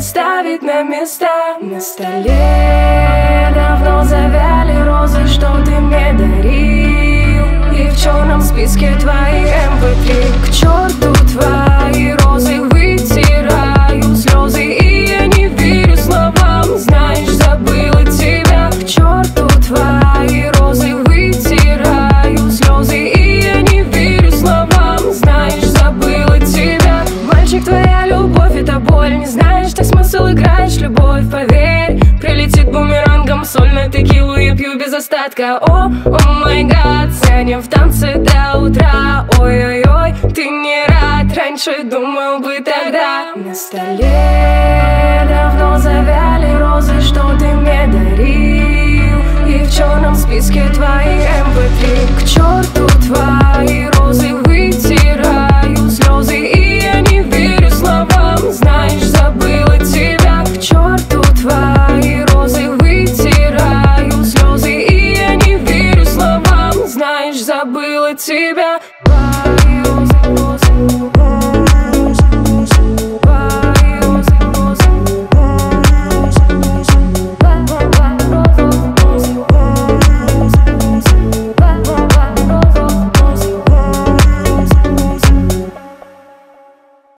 расставить на места. На столе давно завяли розы, что ты мне дарил, и в черном списке твои MP3. К черту твои розы, вытираю слезы, и я не верю словам. Знаешь, забыла тебя. К черту твои розы, вытираю слезы, и я не верю словам. Знаешь, забыла тебя. Мальчик, твоя любовь — это боль. Не знаешь ты смысл, играешь любовь, поверь. Прилетит бумерангом соль на текилу, я пью без остатка. О май гад, тянем в танце до утра. Ой-ой-ой, ты не рад, раньше думал бы тогда. На столе давно завяли розы, что ты мне дарил, и в черном списке твои MP3. К черту твои розы, выйти